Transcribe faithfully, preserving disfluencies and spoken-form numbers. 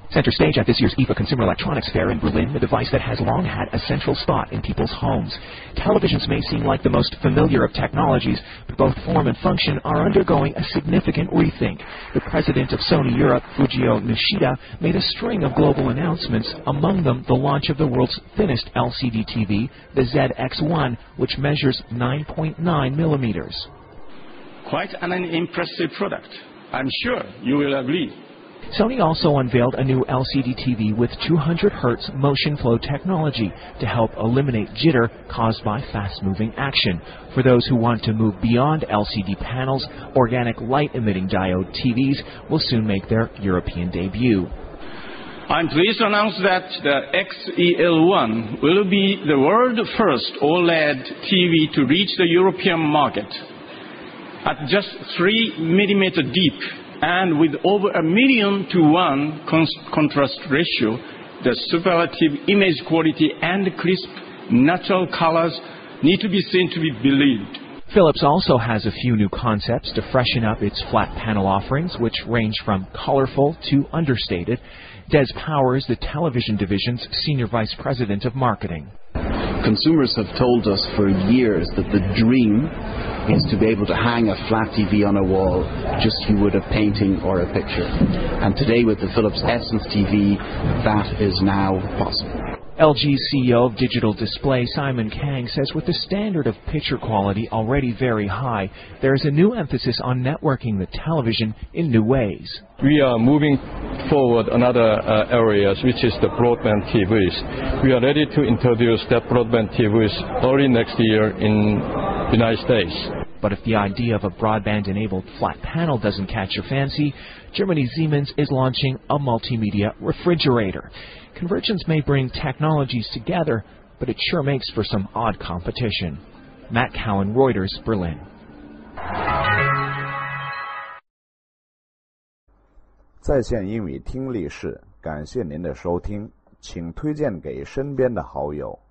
Center stage at this year's I F A Consumer Electronics Fair in Berlin, a device that has long had a central spot in people's homes. Televisions may seem like the most familiar of technologies, but both form and function are undergoing a significant rethink. The president of Sony Europe, Fujio Nishida, made a string of global announcements, among them the launch of the world's thinnest L C D T V, the Z X one, which measures nine point nine millimeters. Quite an impressive product. I'm sure you will agree. Sony also unveiled a new L C D T V with two hundred hertz motion flow technology to help eliminate jitter caused by fast-moving action. For those who want to move beyond L C D panels, organic light-emitting diode T Vs will soon make their European debut. I'm pleased to announce that the X E L one will be the world's first OLED T V to reach the European market. At just three millimeter deep, and with over a million to one con contrast ratio, the superlative image quality and crisp natural colors need to be seen to be believed. Philips also has a few new concepts to freshen up its flat panel offerings, which range from colorful to understated. Des Powers, the television division's senior vice president of marketing. Consumers have told us for years that the dream is to be able to hang a flat T V on a wall just as you would a painting or a picture. And today with the Philips Essence T V, that is now possible. L G's C E O of Digital Display, Simon Kang, says with the standard of picture quality already very high, there is a new emphasis on networking the television in new ways. We are moving forward another uh, areas, which is the broadband T Vs. We are ready to introduce that broadband T Vs early next year in the United States. But if the idea of a broadband-enabled flat panel doesn't catch your fancy, Germany's Siemens is launching a multimedia refrigerator. Convergence may bring technologies together, but it sure makes for some odd competition. Matt Cowan, Reuters, Berlin. 在线英语听力室，感谢您的收听，请推荐给身边的好友。